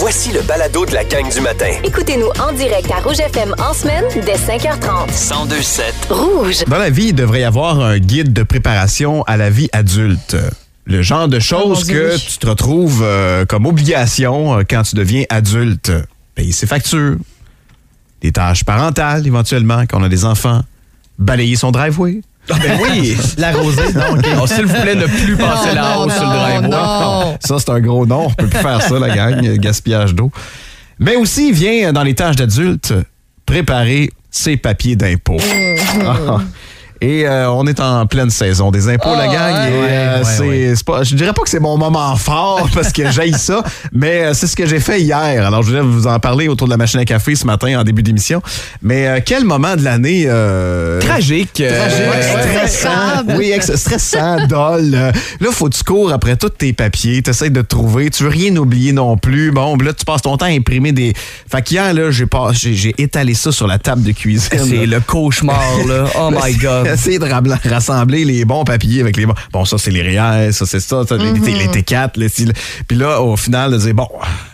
Voici le balado de la gang du matin. Écoutez-nous en direct à Rouge FM en semaine dès 5h30. 102.7 Rouge. Dans la vie, il devrait y avoir un guide de préparation à la vie adulte. Le genre de choses que tu te retrouves comme obligation quand tu deviens adulte. Payer ses factures, des tâches parentales éventuellement, quand on a des enfants, balayer son driveway. Ah ben oui, l'arroser, non, OK. Oh, s'il vous plaît, ne plus passer la hausse sur le driveway. Non. Ça, c'est un gros non. On peut plus faire ça, la gang. Gaspillage d'eau. Mais aussi, il vient dans les tâches d'adulte préparer ses papiers d'impôt. Et on est en pleine saison des impôts, la gang. Et, c'est pas, je dirais pas que c'est mon moment fort parce que j'haïs ça, mais c'est ce que j'ai fait hier. Alors, je voulais vous en parler autour de la machine à café ce matin en début d'émission. Mais quel moment de l'année... Tragique. Stressant. Oui, stressant, dol. Là, faut que tu cours après tous tes papiers, tu essaies de te trouver, tu veux rien oublier non plus. Bon, là, tu passes ton temps à imprimer des... Fait qu'hier, là, j'ai étalé ça sur la table de cuisine. C'est le cauchemar, là. Oh my God. Essayer de rassembler les bons papiers avec les bons... Bon, ça, c'est les REER, ça, c'est ça, les T4. Puis là, au final, de dire, bon...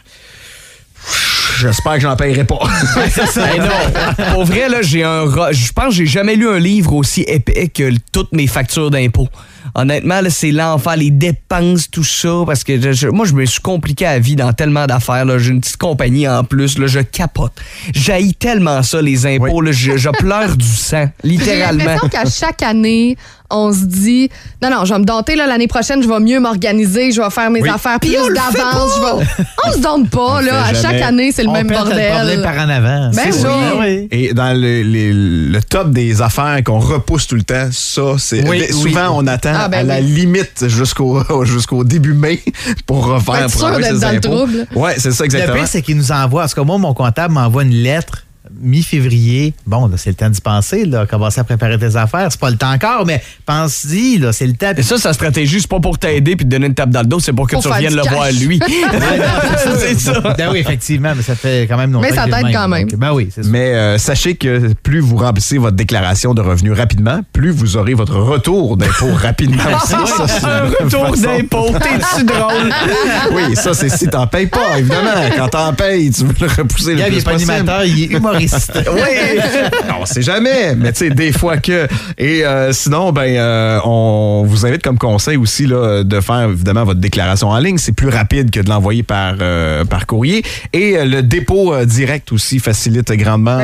J'espère que j'en paierai pas. Hey non. Pour vrai, là, je pense que j'ai jamais lu un livre aussi épais que toutes mes factures d'impôts. Honnêtement, là, c'est l'enfer, les dépenses, tout ça, parce que moi, je me suis compliqué la vie dans tellement d'affaires. Là. J'ai une petite compagnie en plus, là, je capote. J'haïs tellement ça, les impôts. Là, je pleure du sang, littéralement. J'ai l'impression qu'à chaque année, on se dit, non, je vais me dompter, là, l'année prochaine, je vais mieux m'organiser, je vais faire mes affaires plus d'avance. On se dompte pas, là. À chaque année, c'est le même bordel. On perd par en avant. Ben c'est oui. Ça. Oui. Et dans le top des affaires qu'on repousse tout le temps, ça, c'est... souvent, on attend à la limite jusqu'au début mai pour refaire... Être sûr d'être dans le trouble. Oui, c'est ça, exactement. Le pire, c'est qu'il nous envoie... Parce que moi, mon comptable m'envoie une lettre mi-février. Bon, là, c'est le temps d'y penser, là, commencer à préparer tes affaires. C'est pas le temps encore, mais pense-y, là, c'est le temps. Et ça, sa stratégie, c'est pas pour t'aider puis te donner une tape dans le dos, c'est pour que tu reviennes le voir lui. C'est ça. Ben oui, effectivement, mais ça fait quand même longtemps. Mais ça t'aide quand même. Ben oui, c'est ça. Mais sachez que plus vous remplissez votre déclaration de revenus rapidement, plus vous aurez votre retour d'impôt rapidement aussi. Un retour d'impôt, t'es-tu drôle? Oui, ça, c'est si t'en payes pas, évidemment. Quand t'en payes, tu veux le repousser le plus possible. Il est pas animateur, il est humoriste. Oui! On sait jamais, mais tu sais, des fois que... Et sinon, on vous invite comme conseil aussi là, de faire évidemment votre déclaration en ligne. C'est plus rapide que de l'envoyer par courrier. Et le dépôt direct aussi facilite grandement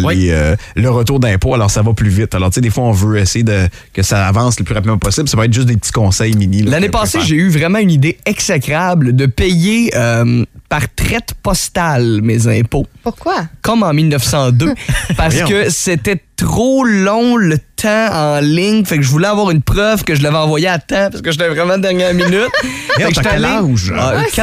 le retour d'impôt. Alors, ça va plus vite. Alors, tu sais, des fois, on veut essayer que ça avance le plus rapidement possible. Ça va être juste des petits conseils mini. L'année passée, j'ai eu vraiment une idée exécrable de payer par traite postale mes impôts. Pourquoi? Comme en 1902. Parce que c'était trop long le temps en ligne. Fait que je voulais avoir une preuve que je l'avais envoyé à temps parce que j'étais vraiment dernière minute. Fait que quel âge?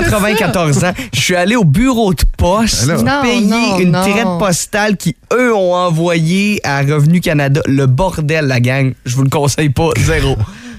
94 ans. Je suis allé au bureau de poste payer une traite postale qui, eux, ont envoyé à Revenu Canada. Le bordel, la gang. Je vous le conseille pas. Zéro.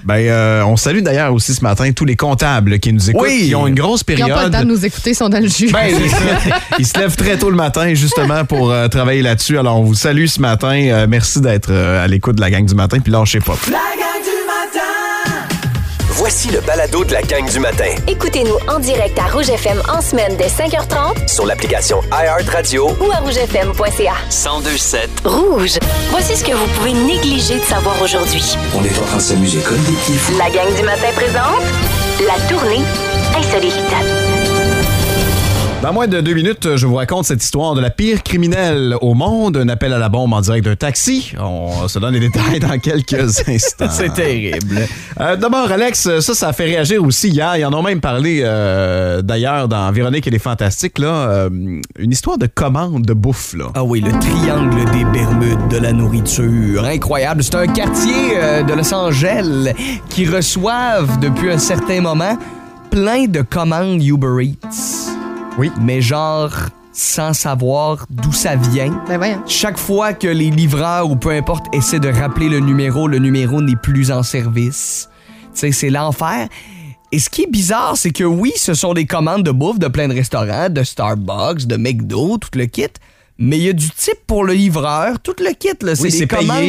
On salue d'ailleurs aussi ce matin tous les comptables qui nous écoutent, qui ont une grosse période. Ils n'ont pas le temps de nous écouter, ils sont dans le jus. C'est ça. Ils se lèvent très tôt le matin justement pour travailler là-dessus. Alors, on vous salue ce matin. Merci d'être à l'écoute de la gang du matin. Puis lâchez pas. La gang du matin! Voici le balado de la gang du matin. Écoutez-nous en direct à Rouge FM en semaine dès 5h30 sur l'application iHeartRadio ou à rougefm.ca. 102.7 Rouge. Voici ce que vous pouvez négliger de savoir aujourd'hui. On est en train de s'amuser comme des petits fous. La gang du matin présente la tournée insolite. Dans moins de 2 minutes, je vous raconte cette histoire de la pire criminelle au monde. Un appel à la bombe en direct d'un taxi. On se donne les détails dans quelques instants. C'est terrible. D'abord, Alex, ça a fait réagir aussi hier. Ils en ont même parlé d'ailleurs dans Véronique et les Fantastiques. Là, une histoire de commande de bouffe. Là. Ah oui, le triangle des Bermudes de la nourriture. Incroyable. C'est un quartier de Los Angeles qui reçoivent depuis un certain moment plein de commandes Uber Eats. Oui. Mais genre, sans savoir d'où ça vient. Ben voyons. Chaque fois que les livreurs ou peu importe essaient de rappeler le numéro n'est plus en service. Tu sais, c'est l'enfer. Et ce qui est bizarre, c'est que oui, ce sont des commandes de bouffe de plein de restaurants, de Starbucks, de McDo, tout le kit. Mais il y a du type pour le livreur, tout le kit. Là. C'est des commandes.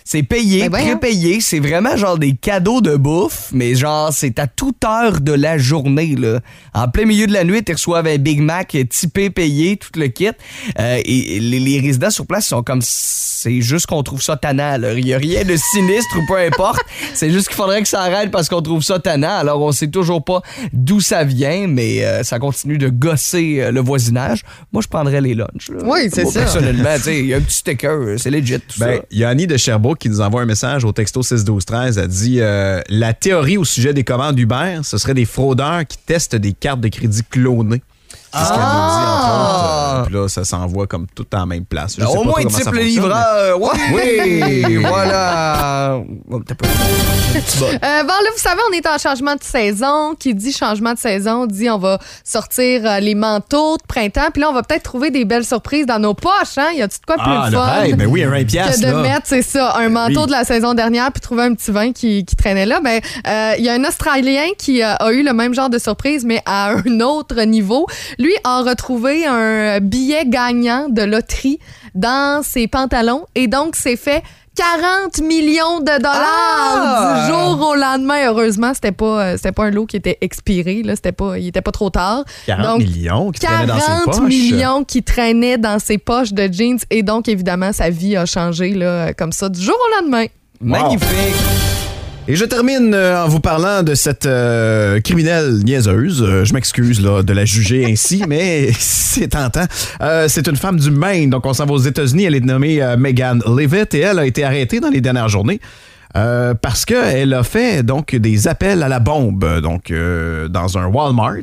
C'est payé, Ben prépayé. C'est vraiment genre des cadeaux de bouffe, mais genre, c'est à toute heure de la journée, là. En plein milieu de la nuit, ils reçoivent un Big Mac typé, payé, tout le kit. Et les résidents sur place sont comme... C'est juste qu'on trouve ça tannant, là. Il n'y a rien de sinistre ou peu importe. C'est juste qu'il faudrait que ça arrête parce qu'on trouve ça tannant. Alors, on sait toujours pas d'où ça vient, mais ça continue de gosser le voisinage. Moi, je prendrais les lunchs. Là. Oui, c'est ça. Personnellement, il y a un petit sticker, c'est legit, tout ça. Il y a Annie de Sherbrooke qui nous envoie un message au texto 61213. Elle dit la théorie au sujet des commandes Uber, ce serait des fraudeurs qui testent des cartes de crédit clonées. C'est ce qu'elle nous dit, entre autres. Puis là, ça s'envoie comme tout en même place. Je sais au pas moins, trop comment type ça le fonctionne, livreur. mais- Oui, voilà. Oh, t'as pas... Bon, là, vous savez, on est en changement de saison. Qui dit changement de saison dit on va sortir les manteaux de printemps. Puis là, on va peut-être trouver des belles surprises dans nos poches. Hein? Y a-tu de quoi plus Ah, le le fun? rêve, ben oui, un 20$, Que de là. mettre, c'est ça, un manteau de la saison dernière puis trouver un petit vin qui traînait là. Ben, il y a un Australien qui a eu le même genre de surprise, mais à un autre niveau. Lui a retrouvé un billet gagnant de loterie dans ses pantalons et donc s'est fait 40 millions de dollars du jour au lendemain. Heureusement, c'était pas un lot qui était expiré. Là. Il était pas trop tard. 40 millions qui traînaient dans ses poches. 40 millions qui traînaient dans ses poches de jeans. Et donc, évidemment, sa vie a changé là, comme ça du jour au lendemain. Magnifique. Et je termine en vous parlant de cette criminelle niaiseuse. Je m'excuse là, de la juger ainsi, mais c'est tentant. C'est une femme du Maine, donc on s'en va aux États-Unis. Elle est nommée Megan Levitt et elle a été arrêtée dans les dernières journées parce qu'elle a fait donc des appels à la bombe donc dans un Walmart.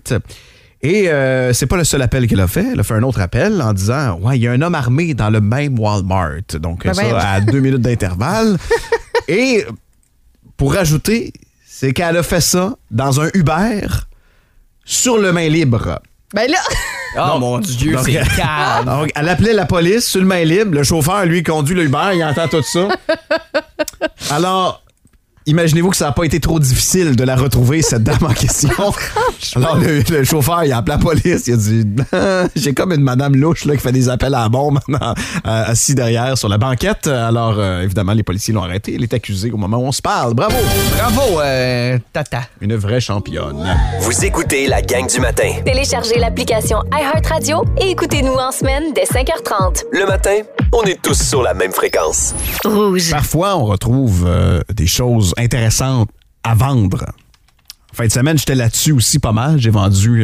Et c'est pas le seul appel qu'elle a fait. Elle a fait un autre appel en disant « Ouais, il y a un homme armé dans le même Walmart. » Donc ça à 2 minutes d'intervalle. Et... pour rajouter, c'est qu'elle a fait ça dans un Uber sur le main libre. Ben là... Oh mon Dieu, donc, c'est calme. Donc, elle appelait la police sur le main libre. Le chauffeur, lui, conduit le Uber. Il entend tout ça. Alors... imaginez-vous que ça n'a pas été trop difficile de la retrouver, cette dame en question. Alors, le chauffeur, il a appelé la police. Il a dit j'ai comme une madame louche là, qui fait des appels à la bombe assis derrière sur la banquette. Alors, évidemment, les policiers l'ont arrêté. Elle est accusée au moment où on se parle. Bravo! Bravo, Tata. Une vraie championne. Vous écoutez la gang du matin. Téléchargez l'application iHeartRadio et écoutez-nous en semaine dès 5h30. Le matin, on est tous sur la même fréquence. Rouge. Parfois, on retrouve des choses intéressantes à vendre. En fin de semaine, j'étais là-dessus aussi pas mal. J'ai vendu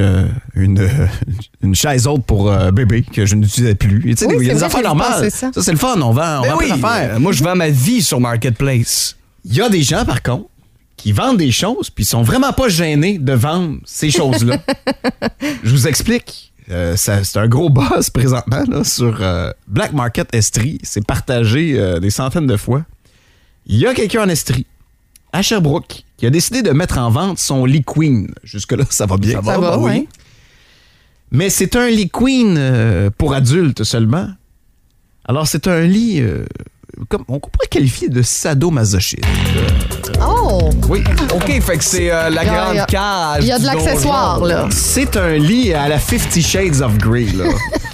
une chaise haute pour bébé que je n'utilisais plus. Tu sais, Oui, il y a c'est des vrai, affaires j'ai normales. pensé ça. Ça, c'est le fun. On vend plein d'affaires. Moi, je vends ma vie sur Marketplace. Il y a des gens, par contre, qui vendent des choses puis ils sont vraiment pas gênés de vendre ces choses-là. Je vous explique. C'est un gros buzz présentement là, sur Black Market Estrie. C'est partagé des centaines de fois. Il y a quelqu'un en Estrie, à Sherbrooke, qui a décidé de mettre en vente son lit queen. Jusque-là, ça va bien. Ça va, oui. Mais c'est un lit queen pour adultes seulement. Alors, c'est un lit... on pourrait qualifier de sadomasochisme. Oh! Oui. OK, fait que c'est la grande cage. Il y a de du l'accessoire, donjon. là. C'est un lit à la 50 Shades of Grey, là.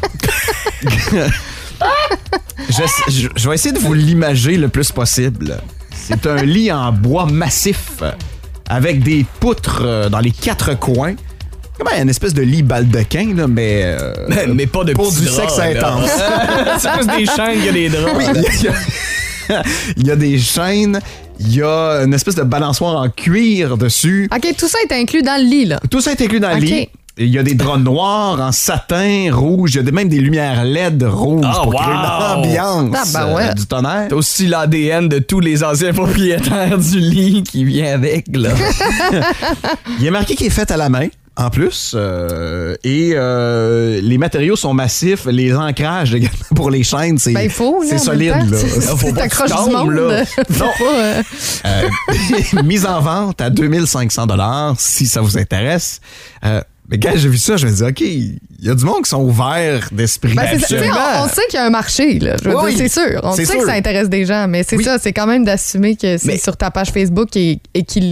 Je vais essayer de vous l'imager le plus possible. C'est un lit en bois massif avec des poutres dans les 4 coins. Comme une espèce de lit baldequin, là, mais pas de pour petits du draps, sexe là. intense. C'est plus des chaînes que des draps. Oui, il y a des chaînes, il y a une espèce de balançoire en cuir dessus. OK, tout ça est inclus dans le lit, là. Tout ça est inclus dans le OK. lit. Il y a des draps noirs en satin, rouge. Il y a même des lumières LED rouges Oh, pour créer wow! l'ambiance ouais. du tonnerre. T'as aussi l'ADN de tous les anciens propriétaires du lit qui vient avec, là. Il est marqué qu'il est fait à la main, en plus. Et les matériaux sont massifs. Les ancrages également pour les chaînes, c'est Ben, il faut, là, c'est en solide. même temps. Là. C'est t'accroches du monde, là. faut Non. pas, Mise en vente à 2500 $ si ça vous intéresse. Mais quand j'ai vu ça, je me dis, OK, il y a du monde qui sont ouverts d'esprit. Ben, c'est ça. Tu sais, on sait qu'il y a un marché, là. Je veux Oui, dire, c'est sûr. On c'est sait sûr. que ça intéresse des gens, mais c'est Oui. ça, c'est quand même d'assumer que c'est Mais- sur ta page Facebook et qu'il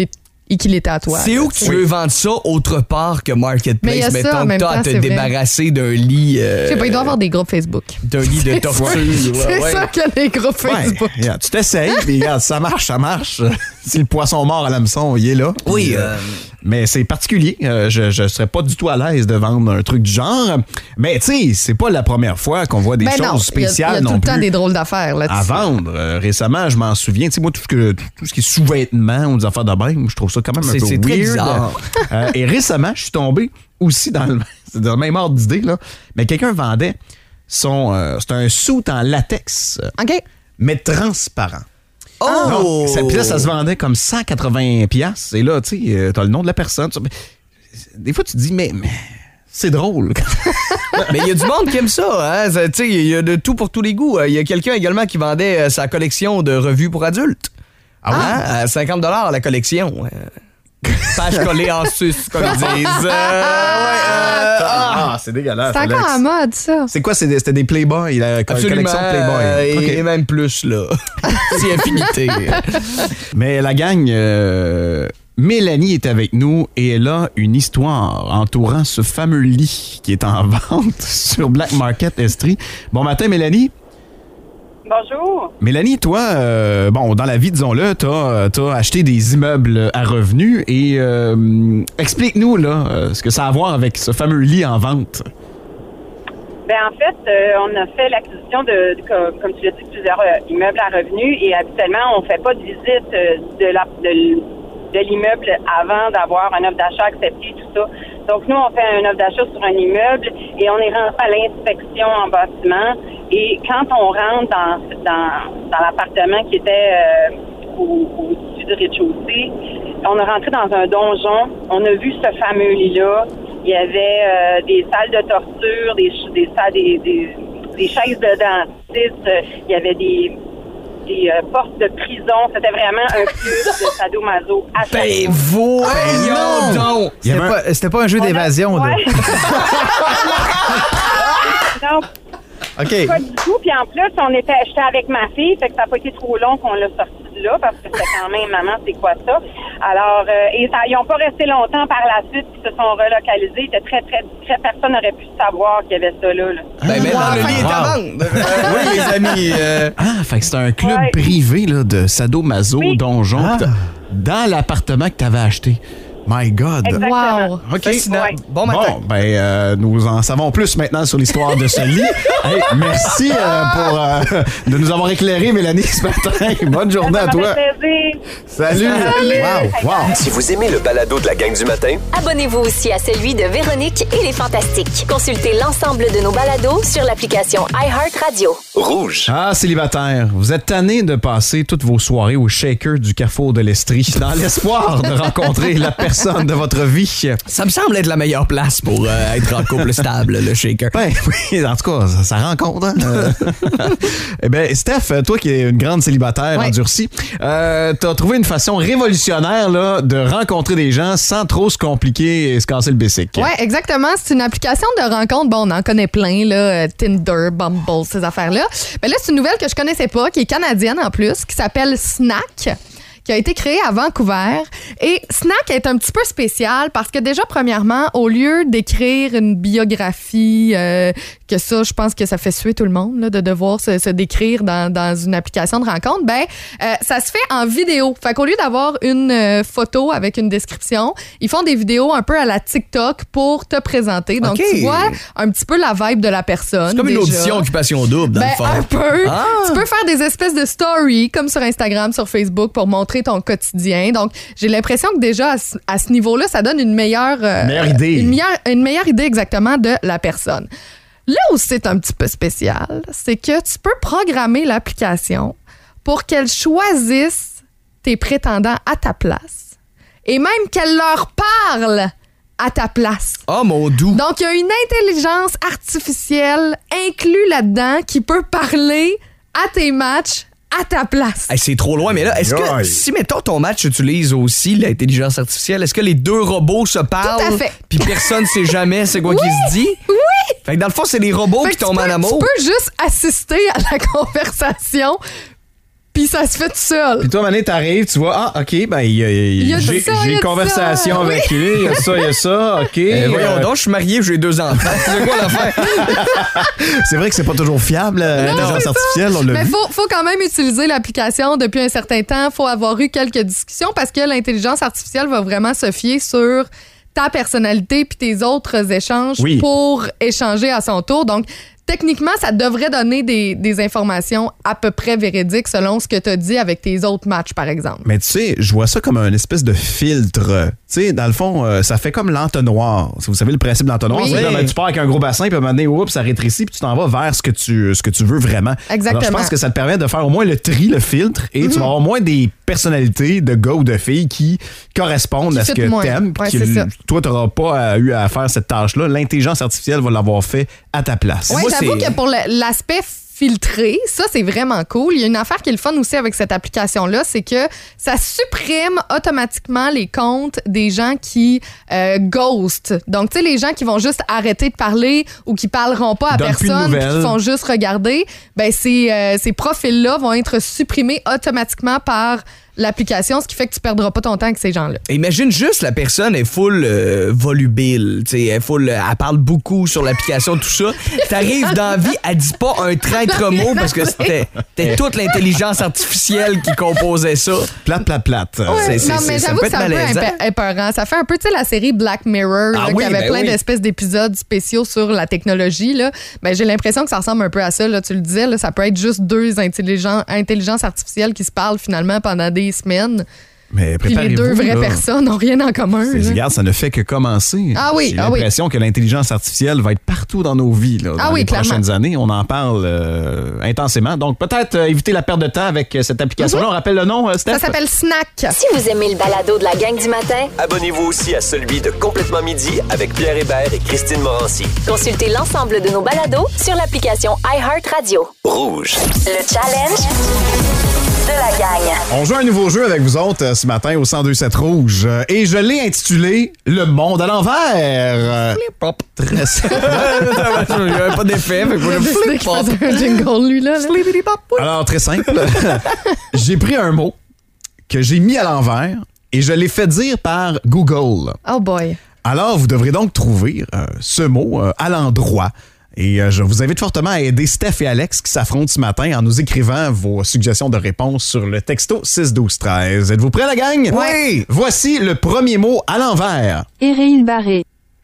et qu'il était à toi. C'est où que tu veux vendre ça autre part que Marketplace? Mettons que t'as à te débarrasser d'un lit... Je sais pas, il doit y avoir des groupes Facebook. D'un lit de torture. C'est ça qu'il y a des groupes Facebook. Regarde, tu t'essayes, puis regarde, ça marche. Si le poisson mort à l'hameçon, il est là. Oui. Mais c'est particulier. Je serais pas du tout à l'aise de vendre un truc du genre. Mais tu sais, c'est pas la première fois qu'on voit des choses spéciales il y a tout le temps des drôles d'affaires là-dessus. À vendre. Récemment, je m'en souviens. Tu sais, moi, tout ce qui est sous-vêtements ou des affaires de bain, je trouve ça quand même un peu weird. Très bizarre. Et récemment, je suis tombé aussi dans le même ordre d'idée, là. Mais quelqu'un vendait c'est un suit en latex. OK. Mais transparent. Oh! Puis là, ça se vendait comme 180$. Et là, tu sais, t'as le nom de la personne. Des fois, tu te dis, mais c'est drôle. Mais il y a du monde qui aime ça. Hein? Tu sais, il y a de tout pour tous les goûts. Il y a quelqu'un également qui vendait sa collection de revues pour adultes. Ah oui? À 50$ la collection. Page collée en sus, comme ils disent. C'est dégueulasse. C'est encore à mode, ça. C'est quoi? C'était des Playboy, la collection Playboy. Et même plus, là. C'est infinité. Mais la gang, Mélanie est avec nous et elle a une histoire entourant ce fameux lit qui est en vente sur Black Market Estrie. Bon matin, Mélanie. Bonjour. Mélanie, toi, dans la vie, disons-le, t'as acheté des immeubles à revenus et explique-nous là ce que ça a à voir avec ce fameux lit en vente. En fait, on a fait l'acquisition comme tu l'as dit, plusieurs immeubles à revenus et habituellement, on ne fait pas de visite de l'immeuble avant d'avoir un offre d'achat accepté, tout ça. Donc, nous, on fait un offre d'achat sur un immeuble et on est rentré à l'inspection en bâtiment. Et quand on rentre dans l'appartement qui était au-dessus du rez-de-chaussée, on est rentré dans un donjon. On a vu ce fameux lit-là. Il y avait des salles de torture, des chaises de dentiste. Il y avait des portes de prison. C'était vraiment un club de sadomaso. Voyons donc! C'était pas un jeu d'évasion, là. Non. OK. Pas du tout. Puis en plus, j'étais avec ma fille, fait que ça n'a pas été trop long qu'on l'a sorti de là, parce que c'était quand même, maman, c'est quoi ça? Alors, ils n'ont pas resté longtemps par la suite, puis se sont relocalisés. Personne n'aurait pu savoir qu'il y avait ça là. Maintenant, le lit est à vendre. Oui, les amis. Fait que c'est un club privé là, de sadomaso, donjon, dans l'appartement que tu avais acheté. My God. Exactement. Wow. OK. Ouais. Bon matin. Nous en savons plus maintenant sur l'histoire de ce lit. Hey, merci de nous avoir éclairé, Mélanie, ce matin. Bonne journée à toi. Salut. Wow. Si vous aimez le balado de la gang du matin, Abonnez-vous aussi à celui de Véronique et les Fantastiques. Consultez l'ensemble de nos balados sur l'application iHeartRadio. rouge. Ah, célibataire, vous êtes tanné de passer toutes vos soirées au shaker du Carrefour de l'Estrie dans l'espoir de rencontrer la personne de votre vie. Ça me semble être la meilleure place pour être en couple stable, le shaker. Ben oui, en tout cas, ça rencontre. Hein? Eh bien, Steph, toi qui es une grande célibataire endurcie, t'as trouvé une façon révolutionnaire là, de rencontrer des gens sans trop se compliquer et se casser le bicycle. Oui, exactement. C'est une application de rencontre. Bon, on en connaît plein, là, Tinder, Bumble, ces affaires-là. Mais là, c'est une nouvelle que je connaissais pas, qui est canadienne en plus, qui s'appelle Snack, qui a été créé à Vancouver. Et Snack est un petit peu spécial parce que déjà, premièrement, au lieu d'écrire une biographie, que ça, je pense que ça fait suer tout le monde, là, de devoir se décrire dans une application de rencontre, ça se fait en vidéo. Fait qu'au lieu d'avoir une photo avec une description, ils font des vidéos un peu à la TikTok pour te présenter. Donc, tu vois un petit peu la vibe de la personne. C'est comme déjà. une audition Occupation Double, dans le fond. Un peu. Tu peux faire des espèces de stories, comme sur Instagram, sur Facebook, pour montrer ton quotidien. Donc, j'ai l'impression que déjà, à ce niveau-là, ça donne une meilleure idée. Une meilleure idée exactement de la personne. Là où c'est un petit peu spécial, c'est que tu peux programmer l'application pour qu'elle choisisse tes prétendants à ta place et même qu'elle leur parle à ta place. Oh, mon doux! Donc, il y a une intelligence artificielle inclue là-dedans qui peut parler à tes matchs à ta place. Hey, c'est trop loin, mais là, est-ce que si, mettons, ton match utilise aussi l'intelligence artificielle, est-ce que les deux robots se parlent? Tout à fait. Puis personne ne sait jamais c'est quoi qu'ils se dit? Oui! Fait que dans le fond, c'est les robots qui tombent en amour. Tu peux juste assister à la conversation puis ça se fait tout seul. Puis toi, Mané, t'arrives, tu vois, OK, ben, j'ai conversation avec lui, il y a ça, OK. Voyons donc, je suis marié, j'ai 2 enfants. C'est quoi l'affaire? C'est vrai que c'est pas toujours fiable, l'intelligence artificielle, on l'a Mais vu. faut quand même utiliser l'application depuis un certain temps. Il faut avoir eu quelques discussions parce que l'intelligence artificielle va vraiment se fier sur ta personnalité puis tes autres échanges pour échanger à son tour. Donc, techniquement, ça devrait donner des informations à peu près véridiques selon ce que tu as dit avec tes autres matchs, par exemple. Mais tu sais, je vois ça comme un espèce de filtre. Tu sais, dans le fond, ça fait comme l'entonnoir. Vous savez le principe de l'entonnoir? Oui. C'est que tu pars avec un gros bassin, puis à un moment donné, ça rétrécit, puis tu t'en vas vers ce que tu veux vraiment. Exactement. Alors, je pense que ça te permet de faire au moins le tri, le filtre, et tu vas avoir au moins des personnalités de gars ou de filles qui correspondent à ce que t'aimes. Ouais, puis toi, tu n'auras pas eu à faire cette tâche-là. L'intelligence artificielle va l'avoir fait à ta place. Oui, j'avoue que pour l'aspect filtré, ça, c'est vraiment cool. Il y a une affaire qui est le fun aussi avec cette application-là, c'est que ça supprime automatiquement les comptes des gens qui ghostent. Donc, tu sais, les gens qui vont juste arrêter de parler ou qui parleront pas à personne, qui font juste regarder, ben ces profils-là vont être supprimés automatiquement par l'application, ce qui fait que tu perdras pas ton temps avec ces gens-là. Imagine juste la personne est full volubile, tu sais, elle parle beaucoup sur l'application, tout ça. T'arrives dans la vie, elle dit pas un traître mot parce que c'était toute l'intelligence artificielle qui composait ça. Plate. Ouais, non, mais j'avoue que c'est un peu épeurant. Ça fait un peu, tu sais, la série Black Mirror, qui avait plein d'espèces d'épisodes spéciaux sur la technologie. Là. Ben, j'ai l'impression que ça ressemble un peu à ça. Là. Tu le disais, là, ça peut être juste 2 intelligences artificielles qui se parlent finalement pendant des semaines. Mais puis les 2 vraies personnes n'ont rien en commun. Regarde, ça ne fait que commencer. J'ai l'impression que l'intelligence artificielle va être partout dans nos vies dans les prochaines années. On en parle intensément. Donc, peut-être éviter la perte de temps avec cette application-là. On rappelle le nom, Steph? Ça s'appelle Snack. Si vous aimez le balado de la gang du matin, abonnez-vous aussi à celui de Complètement Midi avec Pierre Hébert et Christine Morancy. Consultez l'ensemble de nos balados sur l'application iHeartRadio. Rouge. Le challenge de la gang. On joue un nouveau jeu avec vous autres ce matin au 102.7 Rouge et je l'ai intitulé Le monde à l'envers. Flip-pop. Très simple. Il n'y avait pas d'effet. Flip-pop. Un jingle, lui, là. Alors, très simple. J'ai pris un mot que j'ai mis à l'envers et je l'ai fait dire par Google. Oh boy. Alors, vous devrez donc trouver ce mot à l'endroit. Et je vous invite fortement à aider Steph et Alex qui s'affrontent ce matin en nous écrivant vos suggestions de réponse sur le texto 612-13. Êtes-vous prêts, la gang? Oui! Voici le premier mot à l'envers. Éril Barré.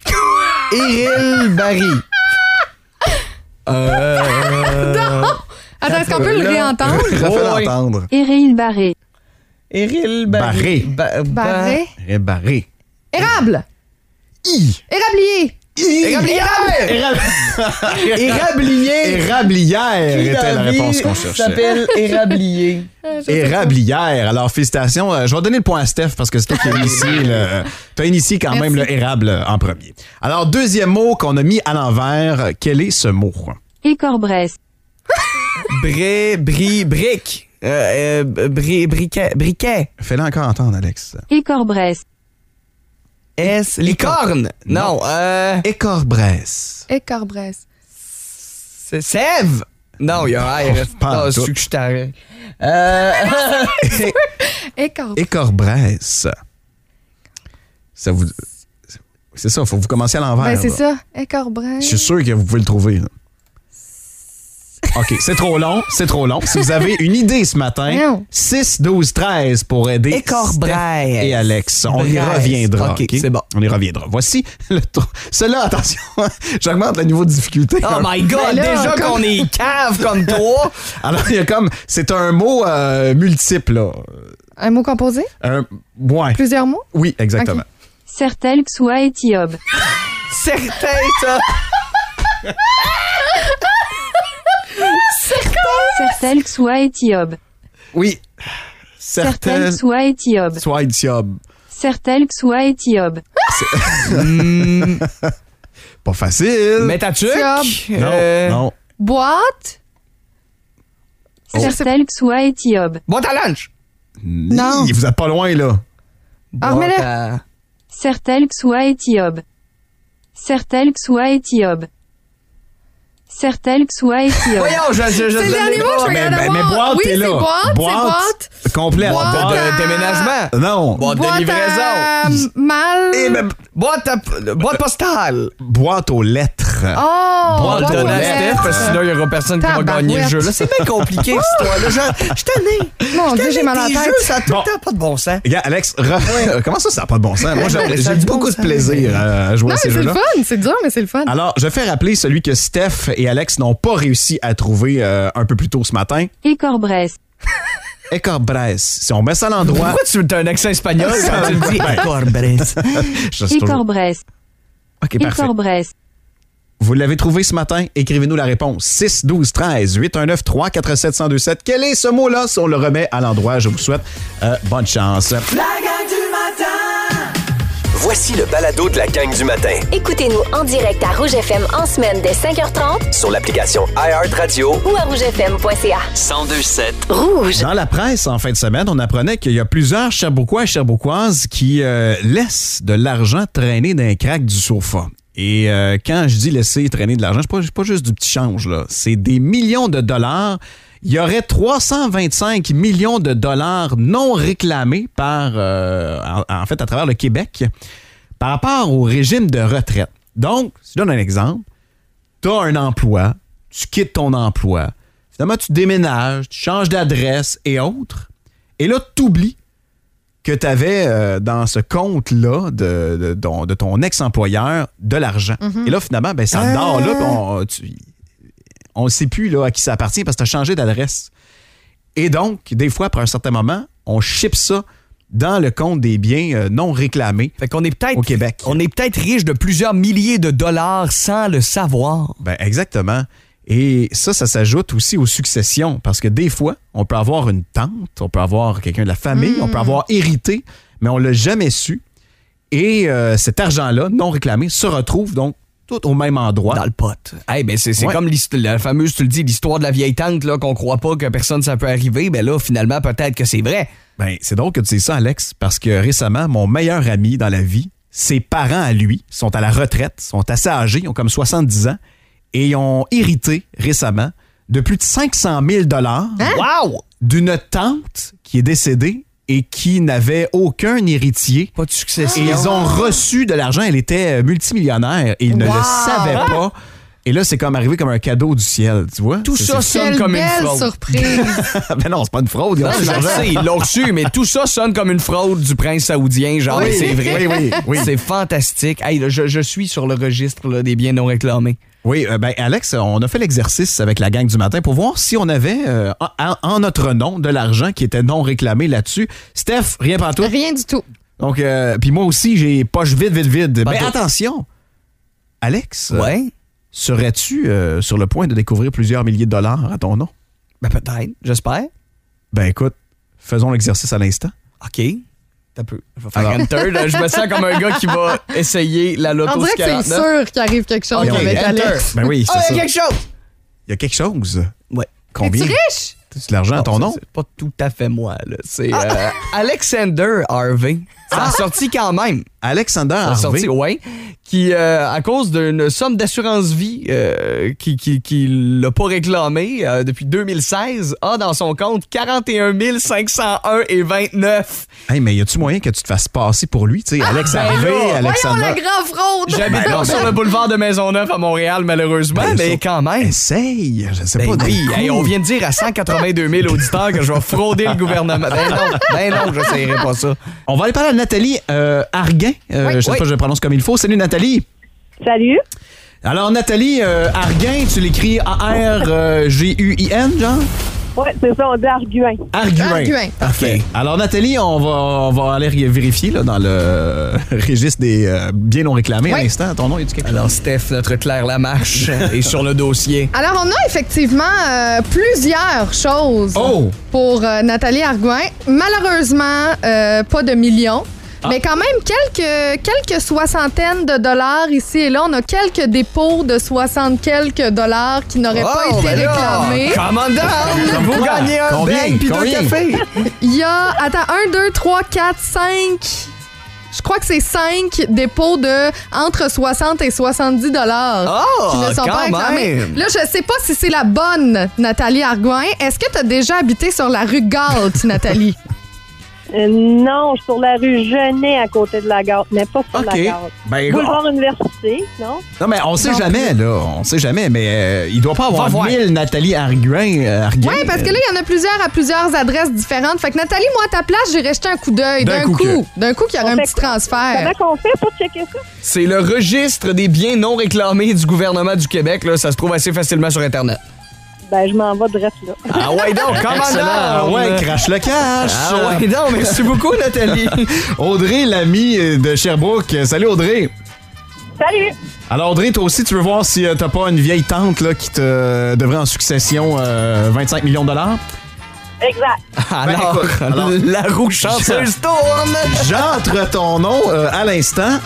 Éril Barry. Non! Attends, est-ce qu'on peut le réentendre? Refais l'entendre. Éril Barré. Éril Barré. Barré. Éril Barré. Érable. Érablier. Érablière était la réponse qu'on cherchait. Ça s'appelle érablier. Érablière. Alors, félicitations. Je vais donner le point à Steph parce que c'est toi qui as initié tu as initié quand même le érable en premier. Alors, deuxième mot qu'on a mis à l'envers. Quel est ce mot? Écorbresse. Brique. Briquet. Fais-le encore entendre, Alex. Écorbresse. Licorne. Non. Écorbresse. Écorbresse. C'est Sève. Non, il y a un R. Pas je suis que je t'arrête. Écorbresse. Ça vous... C'est ça, il faut que vous commenciez à l'envers. Ben, c'est là. ça. Écorbresse. Je suis sûr que vous pouvez le trouver. Là. OK, c'est trop long. Si vous avez une idée ce matin, 6-12-13 pour aider Écorbresse. Steph et Alex. On y reviendra. OK, c'est bon. On y reviendra. Voici le tour. Celui-là, attention, j'augmente le niveau de difficulté. Oh my God, là, déjà qu'on est cave comme toi. Alors, il y a comme... C'est un mot multiple, là. Un mot composé? Ouais. Plusieurs mots? Oui, exactement. Okay. Sertel Xua Éthiobe. Certain, ça. Sertel Xua Éthiobe. Oui. Sertel Xua Éthiobe. Soit Éthiobe. Sertel Xua Éthiobe. Pas facile. Mais t'as tué? Non. Boîte? Sertel Xua Éthiobe. Boîte à lunch. Non. Vous êtes pas loin, là. remets-le. Sertel Xua Éthiobe. Sertel Xua Éthiobe. Sertelx ou Aetiob. Voyons, je C'est le dernier mot, je regarde mais boîte, oui, t'es c'est là. boîte. Complète. Boîte de déménagement. Non. Boîte de livraison. Mal. Boîte postale. Boîte aux lettres. Oh, Boîte de aux la lettres. Steph, parce que sinon, il n'y aura personne qui va gagner le jeu. Là, c'est bien compliqué, cette histoire-là. Je t'en ai. Mon Dieu, j'ai mal à la tête. Ça a tout le temps pas de bon sens. Regarde, Alex, comment ça n'a pas de bon sens? Moi, j'ai beaucoup de plaisir à jouer Non, à ces mais c'est le jeux-là. fun. C'est dur, mais c'est le fun. Alors, je fais rappeler celui que Steph et Alex n'ont pas réussi à trouver un peu plus tôt ce matin. Écorbresse. Écorbresse. Si on met ça à l'endroit... Pourquoi tu as un accent espagnol quand tu le dis Écorbresse? Écorbresse. OK, parfait. Écorbresse. Vous l'avez trouvé ce matin? Écrivez-nous la réponse. 6 12 13 819 347 1027. Quel est ce mot-là? Si on le remet à l'endroit, je vous souhaite bonne chance. La gang du matin! Voici le balado de la gang du matin. Écoutez-nous en direct à Rouge FM en semaine dès 5h30 Sur l'application iHeartRadio ou à rougefm.ca. 1027. Rouge. Dans la presse, en fin de semaine, on apprenait qu'il y a plusieurs Sherbrookois et Sherbrookoises qui laissent de l'argent traîner dans les craques du sofa. Et quand je dis laisser traîner de l'argent, c'est pas juste du petit change, là. C'est des millions de dollars. Il y aurait 325 millions de dollars non réclamés par, en fait, à travers le Québec par rapport au régime de retraite. Donc, si je donne un exemple, tu as un emploi, tu quittes ton emploi, finalement, tu déménages, tu changes d'adresse et autres, et là, tu oublies que tu avais dans ce compte-là de ton ex-employeur de l'argent. Et là, finalement, ben, ça dort là, puis on ne sait plus là, à qui ça appartient parce que tu as changé d'adresse. Et donc, des fois, après un certain moment, on ship ça dans le compte des biens non réclamés Fait qu'on est peut-être au Québec. On est peut-être riche de plusieurs milliers de dollars sans le savoir. Ben, exactement. Et ça s'ajoute aussi aux successions parce que des fois, on peut avoir une tante, on peut avoir quelqu'un de la famille, on peut avoir hérité, mais on ne l'a jamais su. Et cet argent-là, non réclamé, se retrouve donc tout au même endroit. Dans le pot. Hey, ben c'est Ouais. comme la fameuse, tu le dis, l'histoire de la vieille tante là, qu'on croit pas que personne ça peut arriver. Ben là, finalement, peut-être que c'est vrai. Ben, c'est drôle que tu dises ça, Alex, parce que récemment, mon meilleur ami dans la vie, ses parents à lui sont à la retraite, sont assez âgés, ils ont comme 70 ans, et ils ont hérité récemment de plus de 500 000 Wow! d'une tante qui est décédée et qui n'avait aucun héritier. Pas de succession. Et ils ont reçu de l'argent. Elle était multimillionnaire et ils ne le savaient pas. Et là, c'est comme arrivé comme un cadeau du ciel, tu vois? Tout ça sonne Quelle comme une belle fraude. surprise. Ben non, c'est pas une fraude. Ils ont Non, reçu je l'argent. sais, ils l'ont reçu, mais tout ça sonne comme une fraude du prince saoudien, genre, Oui, c'est vrai. oui. C'est fantastique. Hey, là, je suis sur le registre là, des biens non réclamés. Oui, ben Alex, on a fait l'exercice avec la gang du matin pour voir si on avait en notre nom de l'argent qui était non réclamé là-dessus. Steph, rien pas tout. Rien du tout. Donc, puis moi aussi, j'ai poche vide. Pas Mais tout. attention, Alex, Ouais. serais-tu sur le point de découvrir plusieurs milliers de dollars à ton nom? Ben peut-être, j'espère. Ben écoute, faisons l'exercice à l'instant. OK. T'as peu. Je vais faire enter. Là, je me sens comme un gars qui va essayer la On loto dirait que c'est 49. sûr qu'il arrive quelque chose OK, avec enter. Alex. Ben oui, c'est Ah, ça. il y a quelque chose! Il y a quelque chose. Ouais. Combien? Es-tu riche? T'as-tu de l'argent à ton nom? C'est pas tout à fait moi, là. C'est Alexander Harvey. Ça a sorti quand même. Alexander Ça a sorti, Harvey. ouais. Qui, à cause d'une somme d'assurance vie qui l'a pas réclamée depuis 2016, a dans son compte 41 501,29. Hey, mais y a-tu moyen que tu te fasses passer pour lui? Tu sais, Alex ben Harvey, là, Voyons Alexander. la grande fraude. J'habite Ben pas non, sur ben- le boulevard de Maisonneuve à Montréal, malheureusement, Ben, mais ça- quand même. Essaye, je sais Ben pas. oui, d'un hey, coup. on vient de dire à 182 000 auditeurs que je vais frauder le gouvernement. Ben non, j'essayerai pas ça. On va aller parler à Nathalie Arguin. Je sais Oui. pas si je le prononce comme il faut. Salut Nathalie. Salut. Alors Nathalie Arguin, tu l'écris A-R-G-U-I-N, genre? Ouais, c'est ça, on dit arguin. Arguin. Parfait. Alors Nathalie, on va aller vérifier là, dans le registre des biens non réclamés à Oui. l'instant. Ton nom, est-tu quelque chose? Alors, Steph, notre Claire Lamarche, est sur le dossier. Alors, on a effectivement plusieurs choses Oh! pour Nathalie Arguin. Malheureusement, pas de millions. Mais quand même, quelques soixantaines de dollars ici et là. On a quelques dépôts de 60 quelques dollars qui n'auraient pas été ben là, réclamés. commandant, vous Quoi? gagnez un Combien? bag puis deux Combien? cafés. Il y a, attends, 1, 2, 3, 4, 5, Je crois que c'est 5 dépôts de entre 60 et 70 $ qui ne sont pas réclamés. Là, je sais pas si c'est la bonne Nathalie Argouin. Est-ce que tu as déjà habité sur la rue Galt, Nathalie? Non, je suis sur la rue Genet à côté de la gare, mais pas sur la gare. Ben, Boulevard Université, non? Non, mais on sait jamais, là. On sait jamais, mais il doit pas avoir 1000 Nathalie Arguin. Oui, parce que là, il y en a plusieurs à plusieurs adresses différentes. Fait que Nathalie, moi, à ta place, j'irais jeter un coup d'œil. D'un coup, qu'il y aurait un petit transfert. Comment qu'on fait pour checker ça? C'est le registre des biens non réclamés du gouvernement du Québec. Là, ça se trouve assez facilement sur Internet. Ben, je m'en vais direct là. Ah ouais, donc, Excellent. Ouais, crache le cash. Ah ouais, donc, merci beaucoup, Nathalie. Audrey, l'amie de Sherbrooke. Salut, Audrey. Salut. Alors, Audrey, toi aussi, tu veux voir si t'as pas une vieille tante là, qui te devrait en succession 25 millions de dollars? Exact. Alors, la roue chanceuse tourne. J'entre ton nom à l'instant.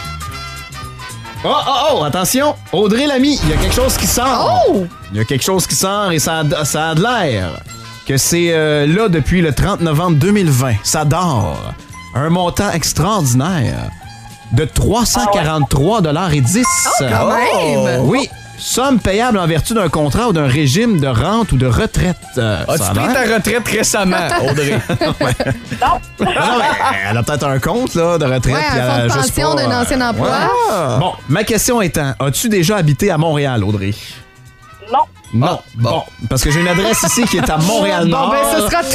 Oh, attention! Audrey l'ami, il y a quelque chose qui sort. Oh! Il y a quelque chose qui sort et ça a de l'air que c'est là depuis le 30 novembre 2020. Ça dort. Un montant extraordinaire de 343,10 $. Oh, quand même! Oui. Somme payable en vertu d'un contrat ou d'un régime de rente ou de retraite. As-tu pris ta retraite récemment, Audrey? Non. Elle a peut-être un compte là, de retraite. Ouais, un fonds de pension d'un ancien emploi. Ouais. Bon, ma question étant, as-tu déjà habité à Montréal, Audrey? Non. Non. Bon. Parce que j'ai une adresse ici qui est à Montréal-Nord. Bon, ben, ce sera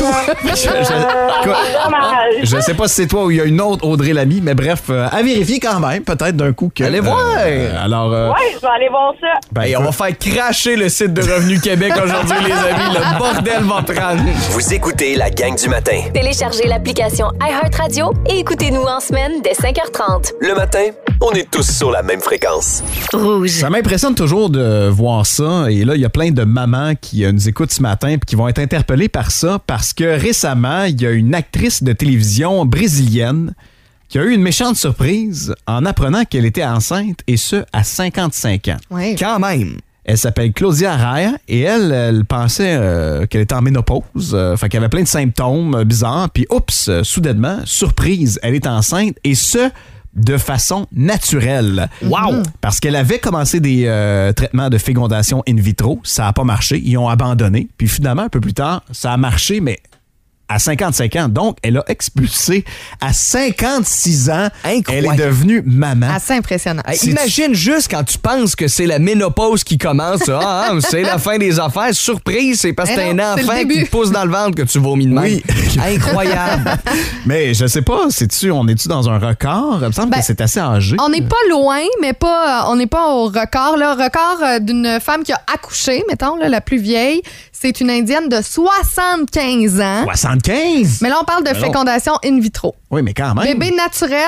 tout. Je sais pas si c'est toi ou il y a une autre Audrey Lamy, mais bref, à vérifier quand même, peut-être d'un coup que... Allez voir! Alors... Ouais, je vais aller voir ça. Ben, on va faire cracher le site de Revenu Québec aujourd'hui, les amis. Le bordel va prendre. Vous écoutez la gang du matin. Téléchargez l'application iHeartRadio et écoutez-nous en semaine dès 5h30. Le matin, on est tous sur la même fréquence. Rouge. Ça m'impressionne toujours de voir ça. Et là, il y a plein de mamans qui nous écoutent ce matin et qui vont être interpellées par ça parce que récemment, il y a une actrice de télévision brésilienne qui a eu une méchante surprise en apprenant qu'elle était enceinte et ce, à 55 ans. Oui. Quand même. Elle s'appelle Claudia Araya et elle pensait qu'elle était en ménopause, fait qu'elle avait plein de symptômes bizarres. Puis, soudainement, surprise, elle est enceinte et ce, de façon naturelle. Wow! Parce qu'elle avait commencé des traitements de fécondation in vitro. Ça n'a pas marché. Ils ont abandonné. Puis finalement, un peu plus tard, ça a marché, mais à 55 ans. Donc, elle a expulsé à 56 ans. Incroyable. Elle est devenue maman. Assez impressionnant. Imagine juste quand tu penses que c'est la ménopause qui commence. C'est la fin des affaires. Surprise, c'est parce que t'as un enfant qui te pousse dans le ventre que tu vomis de même. Oui. Incroyable. Mais je sais pas, on est-tu dans un record? Il me semble que c'est assez âgé. On n'est pas loin, mais on n'est pas au record. Le record d'une femme qui a accouché, mettons, là, la plus vieille, c'est une Indienne de 75 ans. 75? Mais là, on parle de fécondation in vitro. Oui, mais quand même. Bébé naturel,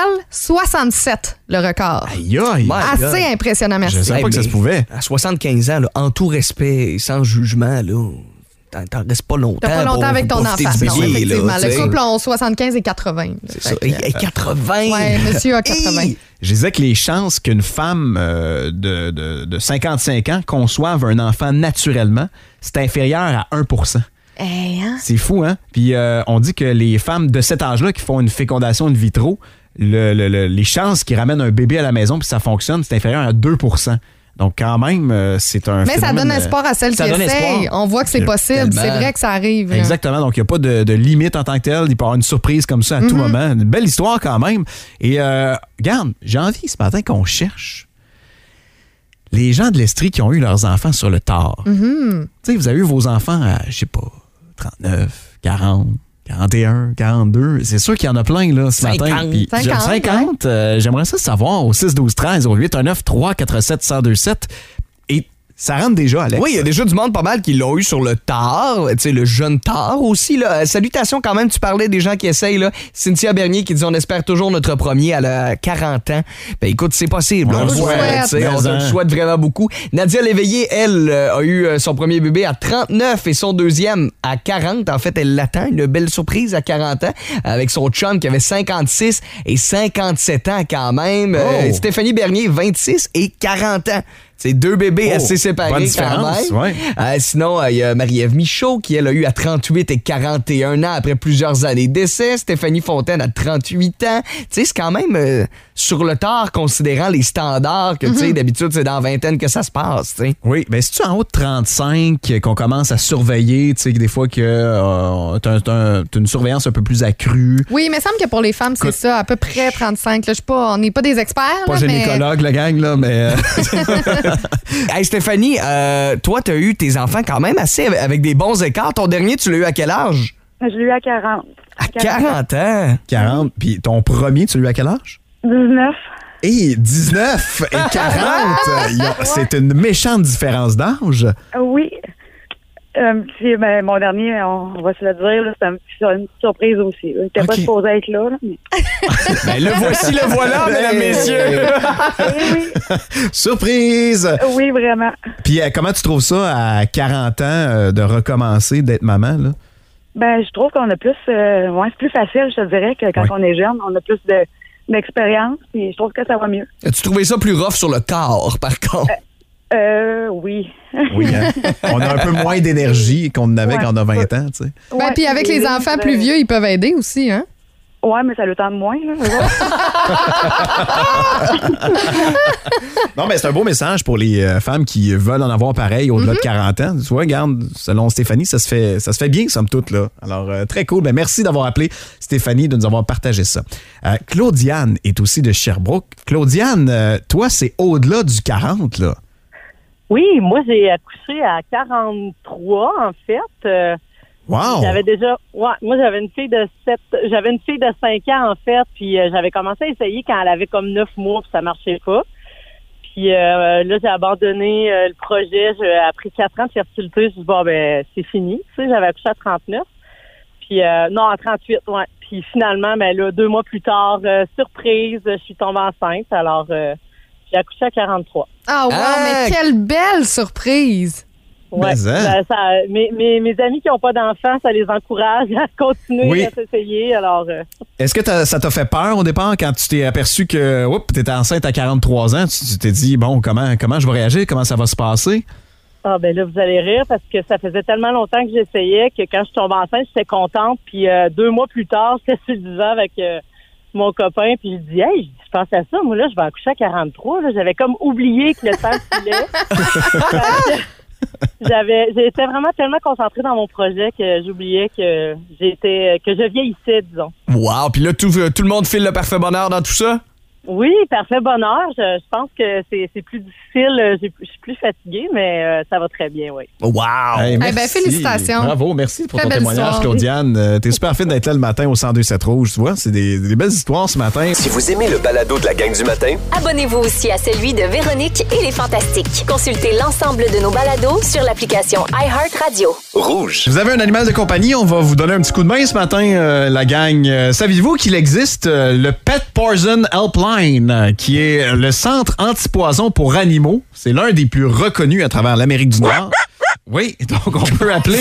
67, le record. Aïe, aïe. Assez impressionnant, merci. Je savais pas que ça se pouvait. À 75 ans, là, en tout respect et sans jugement, là, t'en restes pas longtemps. T'as pas longtemps avec ton enfant. Non, Bébé, effectivement. là, le couple ont 75 et 80. Là, c'est ça. Et 80! Oui, monsieur a 80. Hey! Je disais que les chances qu'une femme de 55 ans conçoive un enfant naturellement, c'est inférieur à 1%. C'est fou, hein? Puis on dit que les femmes de cet âge-là qui font une fécondation in vitro, les chances qu'ils ramènent un bébé à la maison puis ça fonctionne, c'est inférieur à 2%. Donc, quand même, c'est un Mais phénomène, ça donne espoir à celles qui essayent. On voit que c'est possible. C'est vrai que ça arrive. Là. Exactement. Donc, il n'y a pas de limite en tant que telle. Il peut y avoir une surprise comme ça à tout moment. Une belle histoire quand même. Et regarde, j'ai envie ce matin qu'on cherche les gens de l'Estrie qui ont eu leurs enfants sur le tard. Tu sais, vous avez eu vos enfants à, je sais pas, 39, 40... 41, 42, c'est sûr qu'il y en a plein là ce 50, matin. Puis, 50, j'aimerais ça savoir au 6 12 13 au 819 347 1027 et ça rentre déjà, Alex. Oui, il y a déjà du monde pas mal qui l'ont eu sur le tard, tu sais, le jeune tard aussi. Là. Salutations quand même, tu parlais des gens qui essayent. Là. Cynthia Bernier qui dit on espère toujours notre premier à 40 ans. Ben écoute, c'est possible. On le souhaite. On te le souhaite vraiment beaucoup. Nadia Léveillé, elle, a eu son premier bébé à 39 et son deuxième à 40. En fait, elle l'attend. Une belle surprise à 40 ans avec son chum qui avait 56 et 57 ans quand même. Stéphanie Bernier, 26 et 40 ans. C'est 2 bébés assez séparés quand même. Ouais. Sinon, il y a Marie-Ève Michaud qui, elle, a eu à 38 et 41 ans après plusieurs années d'essai. Stéphanie Fontaine à 38 ans. Tu sais, c'est quand même sur le tard, considérant les standards que, tu sais, d'habitude, c'est dans la vingtaine que ça se passe, tu sais. Oui, mais c'est-tu en haut de 35 qu'on commence à surveiller, tu sais, des fois que t'as une surveillance un peu plus accrue? Oui, il me semble que pour les femmes, c'est ça, à peu près 35. Là, on n'est pas des experts. Pas là, gynécologue, la gang, là, mais... Hey Stéphanie, toi, t'as eu tes enfants quand même assez avec des bons écarts. Ton dernier, tu l'as eu à quel âge? Je l'ai eu à 40. À 40 ans? 40. Puis ton premier, tu l'as eu à quel âge? 19. Et 19 et 40! C'est une méchante différence d'âge. Oui. Puis, mon dernier, on va se le dire, là, c'était une surprise aussi. Il n'était pas supposé être là. Mais... Ben, le voici, le voilà, mesdames, messieurs! Oui. Surprise! Oui, vraiment. Puis comment tu trouves ça à 40 ans de recommencer, d'être maman, là? Ben, je trouve qu'on a plus... c'est plus facile, je te dirais, que quand on est jeune. On a plus d'expérience, puis je trouve que ça va mieux. As-tu trouvé ça plus rough sur le corps, par contre? Oui. Oui, hein? On a un peu moins d'énergie qu'on en avait quand on a 20 ans, tu sais. Ben, puis avec les enfants plus vieux, ils peuvent aider aussi, hein? Ouais, mais ça le tente moins, là. Non, mais c'est un beau message pour les femmes qui veulent en avoir pareil au-delà de 40 ans. Tu vois, regarde, selon Stéphanie, ça se fait bien, somme toute, là. Alors, très cool. Ben, merci d'avoir appelé Stéphanie, de nous avoir partagé ça. Claudiane est aussi de Sherbrooke. Claudiane, toi, c'est au-delà du 40, là. Oui, moi, j'ai accouché à 43, en fait. Wow! J'avais déjà, moi, j'avais une fille de 5 ans, en fait, puis j'avais commencé à essayer quand elle avait comme 9 mois, puis ça marchait pas. Puis là, j'ai abandonné le projet. Après 4 ans de fertilité, je me suis dit, bon, ben, c'est fini. Tu sais, j'avais accouché à 39. Puis, non, à 38, ouais. Puis finalement, ben là, 2 mois plus tard, surprise, je suis tombée enceinte. Alors, j'ai accouché à 43. Ah, wow, mais quelle belle surprise! Ouais. Mes amis qui n'ont pas d'enfants, ça les encourage à continuer à s'essayer. Alors, est-ce que ça t'a fait peur au départ quand tu t'es aperçu que tu étais enceinte à 43 ans? Tu t'es dit, bon, comment je vais réagir? Comment ça va se passer? Ah, ben là, vous allez rire parce que ça faisait tellement longtemps que j'essayais que quand je tombais enceinte, j'étais contente. Puis 2 mois plus tard, j'étais sur le divan avec mon copain. Puis je dis, hey, je pense à ça. Moi, là, je vais accoucher à 43. Là. J'avais comme oublié que le temps filait. J'étais vraiment tellement concentrée dans mon projet que j'oubliais que je vieillissais, disons. Wow! Puis là, tout le monde file le parfait bonheur dans tout ça? Oui, parfait bonheur. Je pense que c'est plus difficile. Je suis plus fatiguée, mais ça va très bien, oui. Wow! Hey, merci. Ben, félicitations. Bravo, merci pour Très ton belle témoignage, histoire. Claudiane. T'es super fine d'être là le matin au 102.7 Rouge, tu vois. C'est des belles histoires ce matin. Si vous aimez le balado de la gang du matin, Abonnez-vous aussi à celui de Véronique et les Fantastiques. Consultez l'ensemble de nos balados sur l'application iHeartRadio. rouge. Vous avez un animal de compagnie, on va vous donner un petit coup de main ce matin, la gang. Saviez-vous qu'il existe le Pet Poison Helpline, qui est le centre antipoison pour animaux? C'est l'un des plus reconnus à travers l'Amérique du Nord. Oui, donc on peut appeler.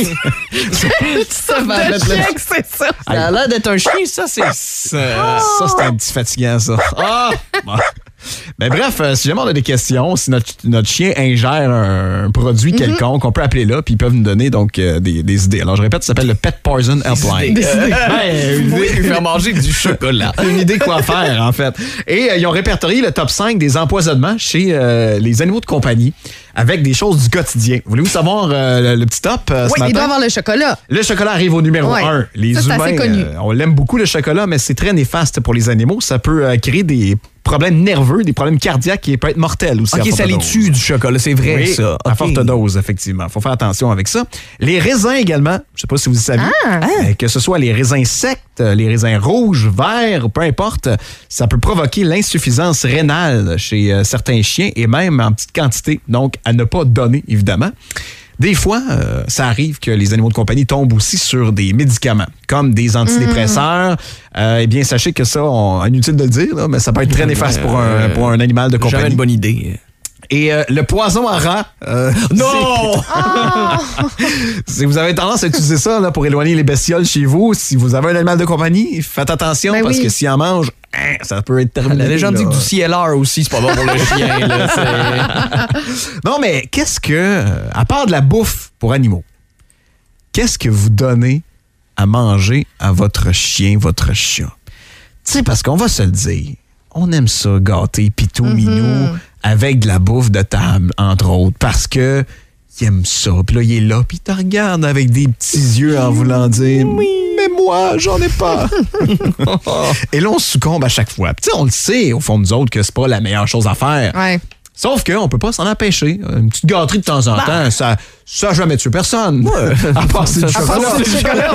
Ça va c'est ça. Ça a l'air d'être un chien, ça, c'est... Ça, c'est un petit fatigant, ça. Ah! Bon. Ben bref, si jamais on a des questions, si notre chien ingère un produit quelconque, on peut appeler là, puis ils peuvent nous donner donc des idées. Alors, je répète, ça s'appelle le Pet Poison Helpline. Une idée, faire manger du chocolat. Une idée quoi faire, en fait. Et ils ont répertorié le top 5 des empoisonnements chez les animaux de compagnie avec des choses du quotidien. Voulez-vous savoir le petit top ce matin? Oui, il doit avoir le chocolat. Le chocolat arrive au numéro 1. Les ça, c'est humains, assez connu. on l'aime beaucoup, le chocolat, mais c'est très néfaste pour les animaux. Ça peut créer des problèmes nerveux, des problèmes cardiaques et peut être mortel aussi. OK, à forte ça les dose. tue du chocolat, c'est vrai, Oui, ça. à OK. forte dose, effectivement. Faut faire attention avec ça. Les raisins également, je sais pas si vous saviez, que ce soit les raisins secs, les raisins rouges, verts, peu importe, ça peut provoquer l'insuffisance rénale chez certains chiens et même en petite quantité, donc à ne pas donner, évidemment. Des fois, ça arrive que les animaux de compagnie tombent aussi sur des médicaments, comme des antidépresseurs. Eh bien, sachez que ça, inutile de le dire, là, mais ça peut être très néfaste pour un animal de compagnie. Jamais une bonne idée. Et le poison à rat. Non! Si vous avez tendance à utiliser ça là, pour éloigner les bestioles chez vous, si vous avez un animal de compagnie, faites attention parce que s'il en mange, ça peut être terminé. La légende dit que du CLR aussi, c'est pas bon pour le chien. Là, non, mais qu'est-ce que, à part de la bouffe pour animaux, qu'est-ce que vous donnez à manger à votre chien, votre chat? Tu sais, parce qu'on va se le dire, on aime ça gâter pitou minou avec de la bouffe de table, entre autres, parce que il aime ça. Puis là, il est là, puis il te regarde avec des petits yeux en voulant dire « Oui, mais moi, j'en ai pas. » Et là, on succombe à chaque fois. Puis tu sais, on le sait, au fond de nous autres, que c'est pas la meilleure chose à faire. Ouais. Sauf qu'on peut pas s'en empêcher. Une petite gâterie de temps en temps, ça n'a jamais tué personne. À part c'est du chocolat.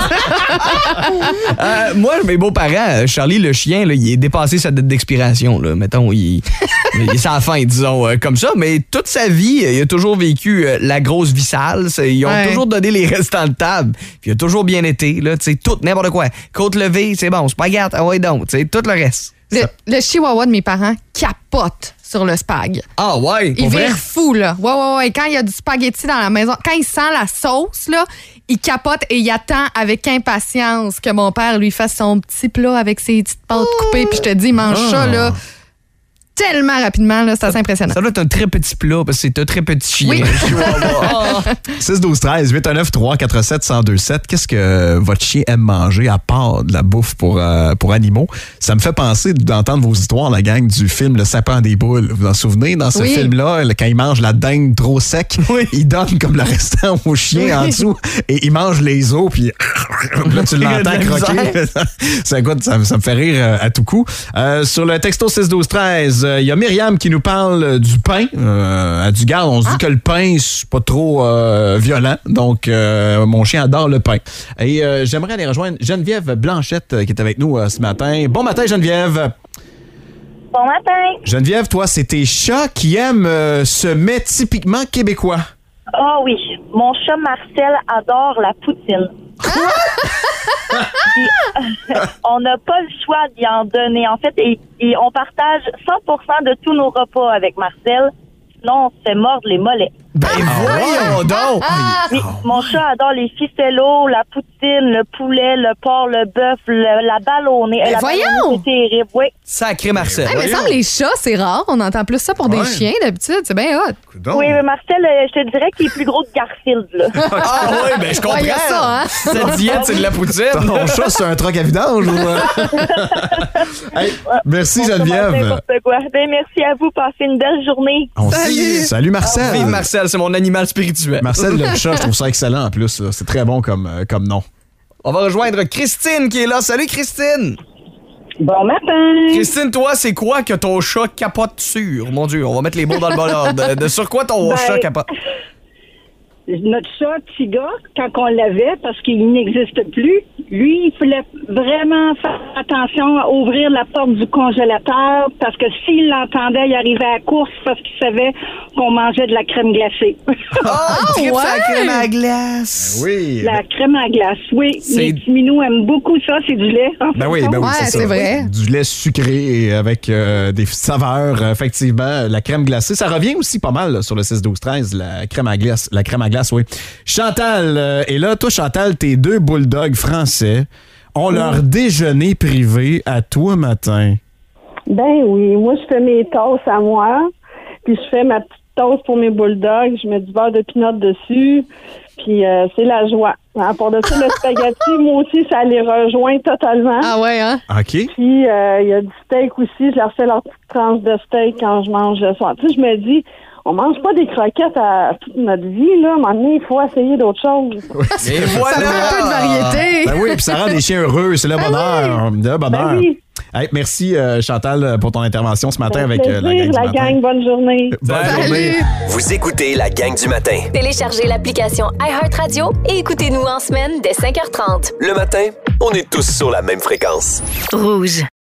Moi, mes beaux-parents, Charlie le chien, là, il est dépassé sa date d'expiration. Là. Mettons, il est à la fin, disons, comme ça. Mais toute sa vie, il a toujours vécu la grosse vie sale. Ils ont toujours donné les restants de table. Puis il a toujours bien été. Là, tout, n'importe quoi. Côte levée, c'est bon. Spaghette, ah ouais donc. Tout le reste. Le chihuahua de mes parents capote sur le spag. Ah ouais? Il vire fou, là. Ouais. Quand il y a du spaghetti dans la maison, quand il sent la sauce, là, il capote et il attend avec impatience que mon père lui fasse son petit plat avec ses petites pâtes coupées. Puis je te dis, il mange ça, là, tellement rapidement, là, c'est assez impressionnant. Ça doit être un très petit plat parce que c'est un très petit chien. Oui. 6-12-13, 819-347-1027. Qu'est-ce que votre chien aime manger à part de la bouffe pour animaux? Ça me fait penser d'entendre vos histoires, la gang du film Le Sapin des Boules. Vous vous en souvenez? Dans ce film-là, quand il mange la dinde trop sec, il donne comme le restant au chien en dessous et il mange les os, puis là, tu l'entends croquer. Ça me fait rire à tout coup. Sur le texto 6-12-13, il y a Myriam qui nous parle du pain. À du garde, on se dit que le pain, c'est pas trop violent. Donc, mon chien adore le pain. Et j'aimerais aller rejoindre Geneviève Blanchette qui est avec nous ce matin. Bon matin, Geneviève. Bon matin. Geneviève, toi, c'est tes chats qui aiment ce mets typiquement québécois. Ah oui. Mon chat Marcel adore la poutine. On n'a pas le choix d'y en donner. En fait, et on partage 100% de tous nos repas avec Marcel. Sinon, on se fait mordre les mollets. Ben voyons donc! Oui, mon chat adore les ficellos, la poutine, le poulet, le porc, le bœuf, la ballonnée. Ben voyons! C'est terrible, oui. Sacré Marcel. Mais semble les chats, c'est rare. On entend plus ça pour des chiens d'habitude. C'est bien hot. Oui, mais Marcel, je te dirais qu'il est plus gros que Garfield, là. Ah oui, ben je comprends. Ouais, ça, hein? Sa diète, c'est de la poutine. Ton chat, c'est un troc à vidange ou... Hey, merci, Geneviève. N'importe quoi. Ben, merci à vous. Passez une belle journée. Salut, Marcel. Vive Marcel, c'est mon animal spirituel. Marcel le chat, je trouve ça excellent en plus. Là. C'est très bon comme nom. On va rejoindre Christine qui est là. Salut, Christine. Bon matin. Christine, toi, c'est quoi que ton chat capote sur? Mon Dieu, on va mettre les mots dans le bon ordre. Sur quoi ton chat capote? Notre chat, Tiga, quand on l'avait, parce qu'il n'existe plus, lui, il fallait vraiment faire attention à ouvrir la porte du congélateur, parce que s'il l'entendait, il arrivait à la course parce qu'il savait qu'on mangeait de la crème glacée. La crème à glace. Oui. La crème à glace, oui. Les petits minous aiment beaucoup ça, c'est du lait. Ben oui, c'est vrai. Du lait sucré avec des saveurs, effectivement. La crème glacée, ça revient aussi pas mal là, sur le 6-12-13, la crème à glace. La crème à glace, oui. Chantal, et là, toi, Chantal, tes deux bulldogs français ont leur déjeuner privé à toi matin. Ben oui, moi, je fais mes toasts à moi, puis je fais ma petite toast pour mes bulldogs, je mets du beurre de pinot dessus, puis c'est la joie. À part de ça, le spaghetti, moi aussi, ça les rejoint totalement. Ah ouais, hein? OK. Puis il y a du steak aussi, je leur fais leur petite tranche de steak quand je mange le soir. Tu sais, je me dis, on mange pas des croquettes à toute notre vie, là. À un moment donné, il faut essayer d'autres choses. Oui, Ça fait un peu de variété. Ben oui, puis ça rend les chiens heureux, c'est le bonheur. Le bonheur. Ben oui. Hey, merci Chantal pour ton intervention ce matin avec la gang du matin. Gang, bonne journée. Bonne journée. Vous écoutez la gang du matin. Téléchargez l'application iHeartRadio et écoutez-nous en semaine dès 5h30. Le matin, on est tous sur la même fréquence. Rouge.